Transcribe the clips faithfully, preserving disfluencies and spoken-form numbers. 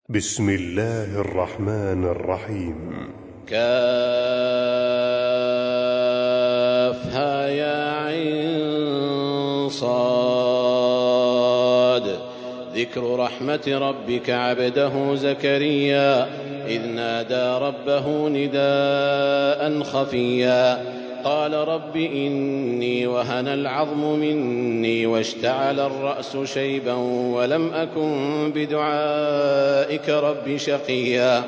بسم الله الرحمن الرحيم. كافها يا عين صاد. ذكر رحمة ربك عبده زكريا إذ نادى ربه نداء خفيا قال رب إني وهن العظم مني واشتعل الرأس شيبا ولم أكن بدعائك رب شقيا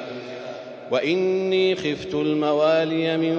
وإني خفت الموالي من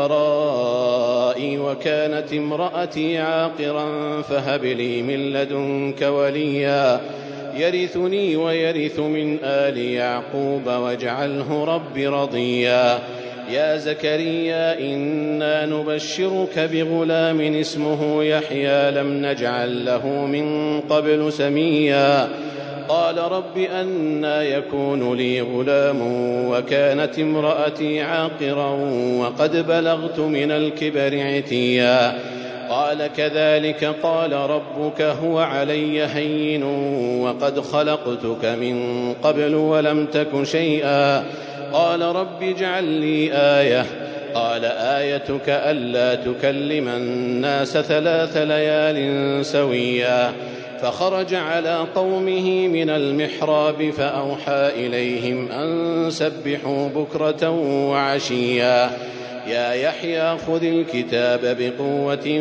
ورائي وكانت امرأتي عاقرا فهب لي من لدنك وليا يرثني ويرث من آل يعقوب واجعله رب رضيا يا زكريا إنا نبشرك بغلام اسمه يحيى لم نجعل له من قبل سميا قال رب أنى يكون لي غلام وكانت امرأتي عاقرا وقد بلغت من الكبر عتيا قال كذلك قال ربك هو علي هين وقد خلقتك من قبل ولم تك شيئا قال رب اجعل لي آية قال آيتك ألا تكلم الناس ثلاث ليال سويا فخرج على قومه من المحراب فأوحى إليهم أن سبحوا بكرة وعشيا يا يحيى خذ الكتاب بقوة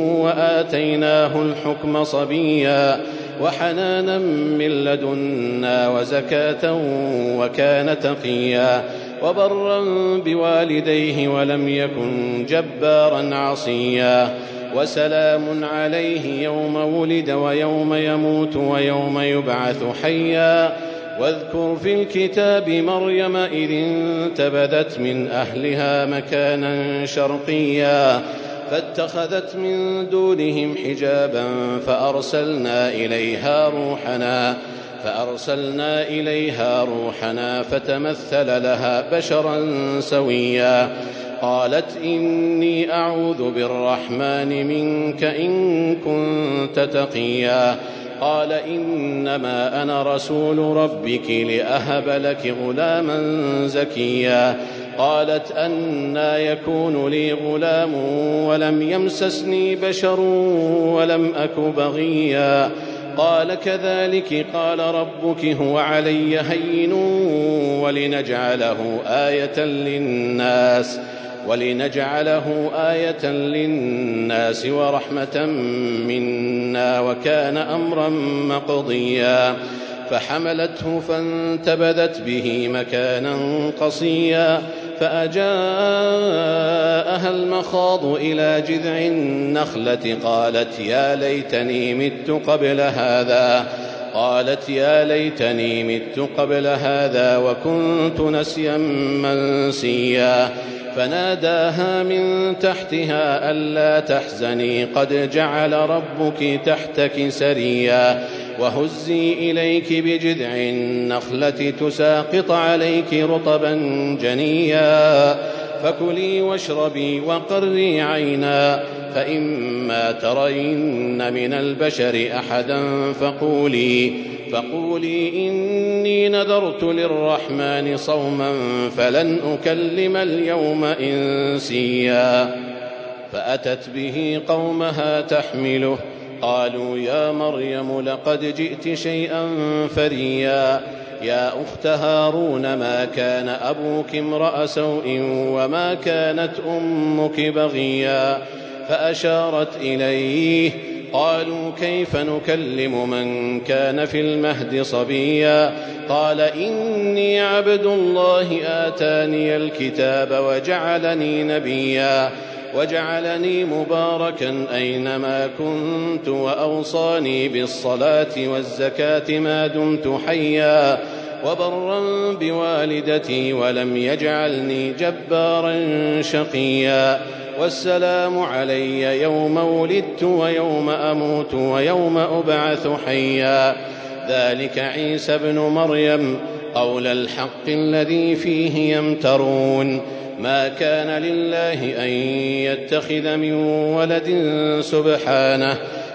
وآتيناه الحكم صبيا وحنانا من لدنا وزكاة وكان تقيا وبرا بوالديه ولم يكن جبارا عصيا وسلام عليه يوم ولد ويوم يموت ويوم يبعث حيا واذكر في الكتاب مريم إذ انتبذت من أهلها مكانا شرقيا فاتخذت من دونهم حجابا فأرسلنا إليها روحنا فأرسلنا إليها روحنا فتمثل لها بشرا سويا قالت إني أعوذ بالرحمن منك إن كنت تقيا قال إنما أنا رسول ربك لأهب لك غلاما زكيا قالت أنى يكون لي غلام ولم يمسسني بشر ولم أك بغيا قال كذلك قال ربك هو علي هين ولنجعله آية للناس ولنجعله آية للناس ورحمة منا وكان أمرا مقضيا فحملته فانتبذت به مكانا قصيا فأجاءها المخاض إلى جذع النخلة قالت يا ليتني مت قبل هذا قالت يا ليتني مت قبل هذا وكنت نسيا منسيا فناداها من تحتها ألا تحزني قد جعل ربك تحتك سريا وهزي إليك بجذع النخلة تساقط عليك رطبا جنيا فكلي واشربي وقري عينا فإما ترين من البشر أحدا فقولي فقولي إني نذرت للرحمن صوما فلن أكلم اليوم إنسيا فأتت به قومها تحمله قالوا يا مريم لقد جئت شيئا فريا يا أخت هارون ما كان أبوك امرأ سوء وما كانت أمك بغيا فأشارت إليه قالوا كيف نكلم من كان في المهد صبيا قال إني عبد الله آتاني الكتاب وجعلني نبيا وجعلني مباركا أينما كنت وأوصاني بالصلاة والزكاة ما دمت حيا وبرا بوالدتي ولم يجعلني جبارا شقيا والسلام علي يوم ولدت ويوم أموت ويوم أبعث حيا ذلك عيسى بن مريم قول الحق الذي فيه يمترون ما كان لله أن يتخذ من ولد سبحانه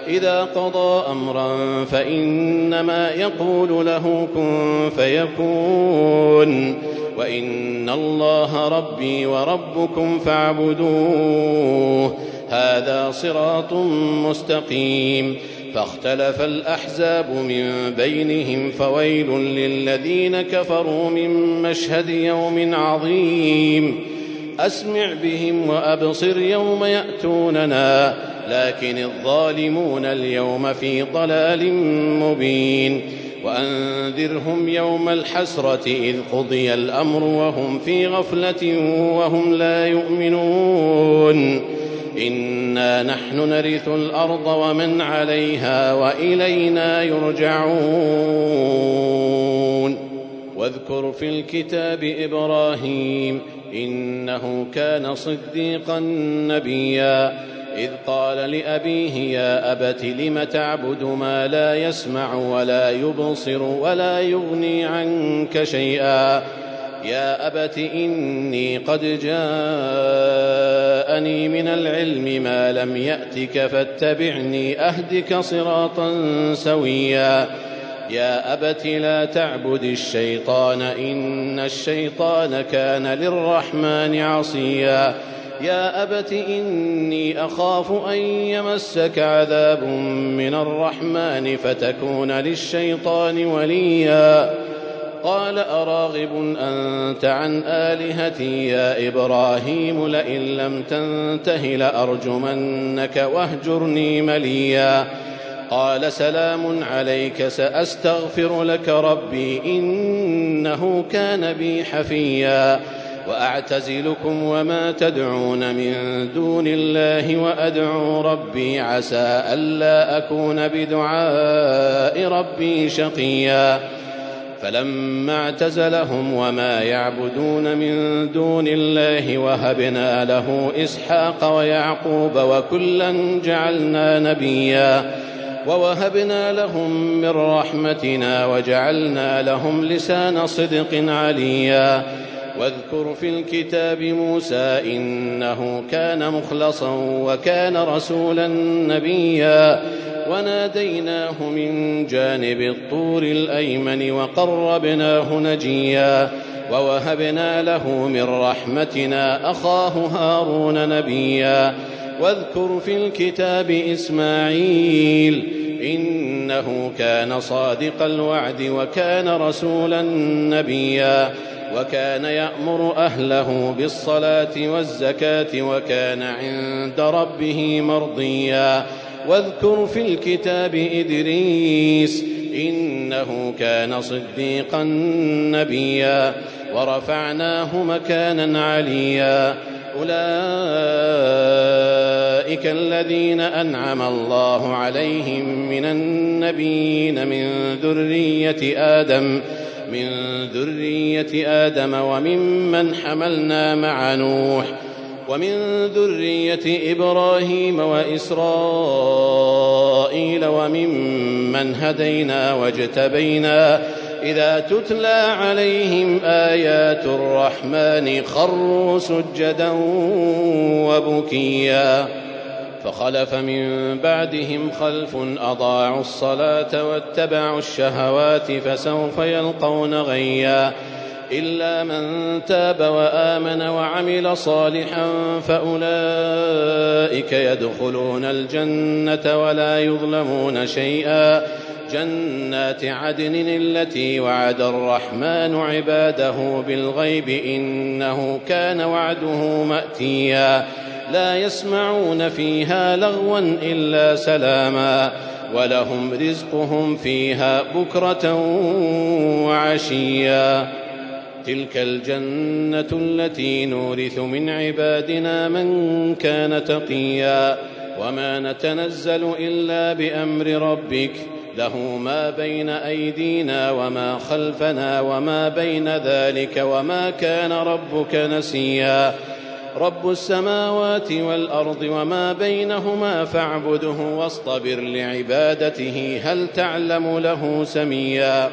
إذا قضى أمرا فإنما يقول له كن فيكون وإن الله ربي وربكم فاعبدوه هذا صراط مستقيم. فاختلف الأحزاب من بينهم فويل للذين كفروا من مشهد يوم عظيم أسمع بهم وأبصر يوم يأتوننا لكن الظالمون اليوم في ضلال مبين. وأنذرهم يوم الحسرة إذ قضي الأمر وهم في غفلة وهم لا يؤمنون إنا نحن نرث الأرض ومن عليها وإلينا يرجعون. واذكر في الكتاب إبراهيم إنه كان صديقا نبيا إذ قال لأبيه يا أبت لم تعبد ما لا يسمع ولا يبصر ولا يغني عنك شيئا يا أبت إني قد جاءني من العلم ما لم يأتك فاتبعني أهدك صراطا سويا يا أبت لا تعبد الشيطان إن الشيطان كان للرحمن عصيا يا أبت إني أخاف أن يمسك عذاب من الرحمن فتكون للشيطان وليا قال أراغب أنت عن آلهتي يا إبراهيم لئن لم تنته لأرجمنك واهجرني مليا قال سلام عليك سأستغفر لك ربي إنه كان بي حفيا وأعتزلكم وما تدعون من دون الله وأدعو ربي عسى ألا أكون بدعاء ربي شقيا فلما اعتزلهم وما يعبدون من دون الله وهبنا له إسحاق ويعقوب وكلا جعلنا نبيا ووهبنا لهم من رحمتنا وجعلنا لهم لسان صدق عليا واذكر في الكتاب موسى إنه كان مخلصا وكان رسولا نبيا وناديناه من جانب الطور الأيمن وقربناه نجيا ووهبنا له من رحمتنا أخاه هارون نبيا واذكر في الكتاب إسماعيل إنه كان صادق الوعد وكان رسولا نبيا وكان يأمر أهله بالصلاة والزكاة وكان عند ربه مرضيا واذكر في الكتاب إدريس إنه كان صديقا نبيا ورفعناه مكانا عليا أولئك الذين أنعم الله عليهم من النبيين من ذرية آدم من ذرية آدم وممن حملنا مع نوح ومن ذرية إبراهيم وإسرائيل وممن هدينا واجتبينا إذا تتلى عليهم آيات الرحمن خروا سجدا وبكيا فخلف من بعدهم خلف أضاعوا الصلاة واتبعوا الشهوات فسوف يلقون غيا إلا من تاب وآمن وعمل صالحا فأولئك يدخلون الجنة ولا يظلمون شيئا جنات عدن التي وعد الرحمن عباده بالغيب إنه كان وعده مأتيا لا يسمعون فيها لغوا إلا سلاما ولهم رزقهم فيها بكرة وعشيا تلك الجنة التي نورث من عبادنا من كان تقيا وما نتنزل إلا بأمر ربك له ما بين أيدينا وما خلفنا وما بين ذلك وما كان ربك نسيا رب السماوات والأرض وما بينهما فاعبده واصطبر لعبادته هل تعلم له سميا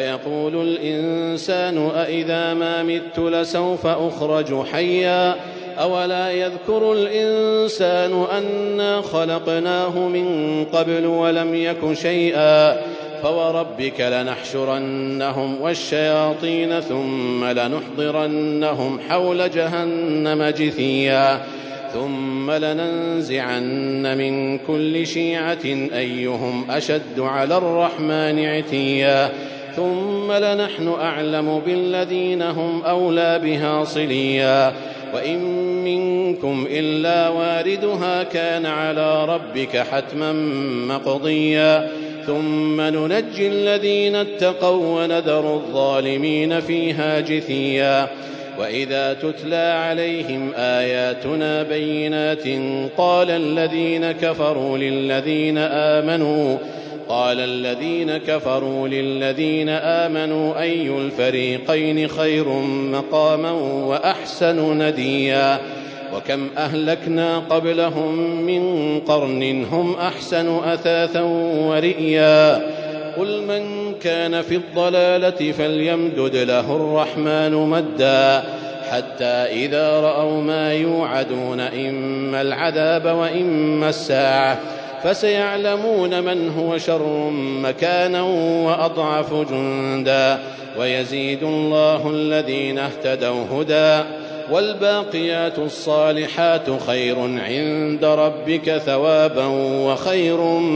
ويقول الإنسان أإذا ما مت لسوف أخرج حيا أولا يذكر الإنسان أنا خلقناه من قبل ولم يك شيئا فوربك لنحشرنهم والشياطين ثم لنحضرنهم حول جهنم جثيا ثم لننزعن من كل شيعة أيهم أشد على الرحمن عتيا ثم لنحن أعلم بالذين هم أولى بها صليا وإن منكم إلا واردها كان على ربك حتما مقضيا ثم ننجي الذين اتقوا ونذر الظالمين فيها جثيا وإذا تتلى عليهم آياتنا بينات قال الذين كفروا للذين آمنوا قال الذين كفروا للذين آمنوا أي الفريقين خير مقاما وأحسن نديا وكم أهلكنا قبلهم من قرن هم أحسن أثاثا ورئيا قل من كان في الضلالة فليمدد له الرحمن مدا حتى إذا رأوا ما يوعدون إما العذاب وإما الساعة فسيعلمون من هو شر مكانا وأضعف جندا ويزيد الله الذين اهتدوا هدى والباقيات الصالحات خير عند ربك ثوابا وخير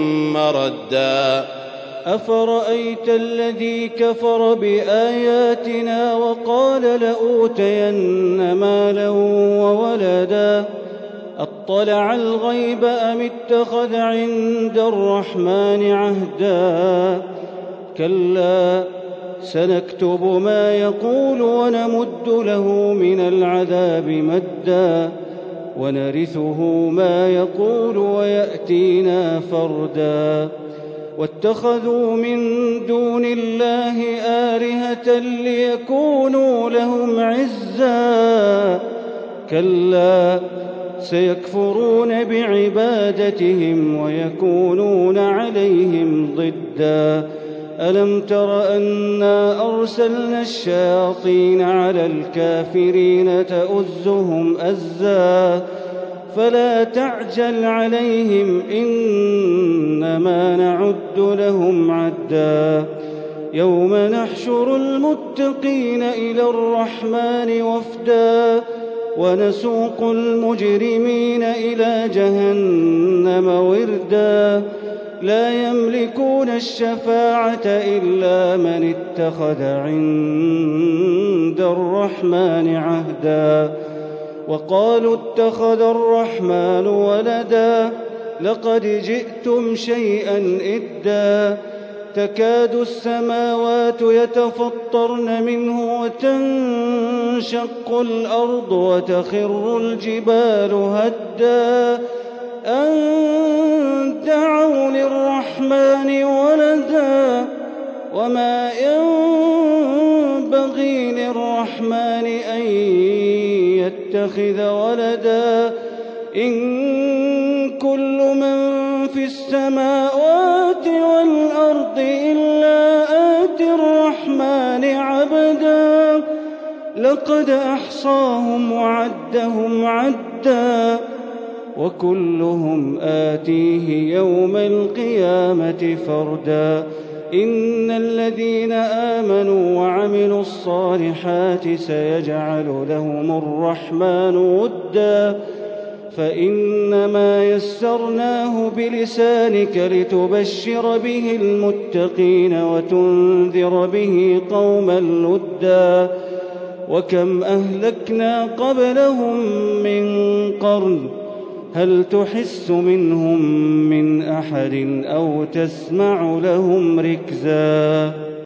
مردا أفرأيت الذي كفر بآياتنا وقال لأوتين مالا وولدا أطلع الغيب أم اتخذ عند الرحمن عهدا كلا سنكتب ما يقول ونمد له من العذاب مدا ونرثه ما يقول ويأتينا فردا واتخذوا من دون الله آلهة ليكونوا لهم عزا كلا سيكفرون بعبادتهم ويكونون عليهم ضدا ألم تر أنا أرسلنا الشياطين على الكافرين تؤزهم أزا فلا تعجل عليهم إنما نعد لهم عدا يوم نحشر المتقين إلى الرحمن وفدا ونسوق المجرمين إلى جهنم وردا لا يملكون الشفاعة إلا من اتخذ عند الرحمن عهدا وقالوا اتخذ الرحمن ولدا لقد جئتم شيئا إدا تكاد السماوات يتفطرن منه وتنشق الأرض وتخر الجبال هدا أن دعوا للرحمن ولدا وما ينبغي للرحمن أن يتخذ ولدا إن كل من في السماوات والأرض إلا آتي الرحمن عبدا لقد أحصاهم وعدهم عدا وكلهم آتيه يوم القيامة فردا إن الذين آمنوا وعملوا الصالحات سيجعل لهم الرحمن ودا فإنما يسرناه بلسانك لتبشر به المتقين وتنذر به قوما لدا وكم أهلكنا قبلهم من قرن هل تحس منهم من أحد أو تسمع لهم ركزا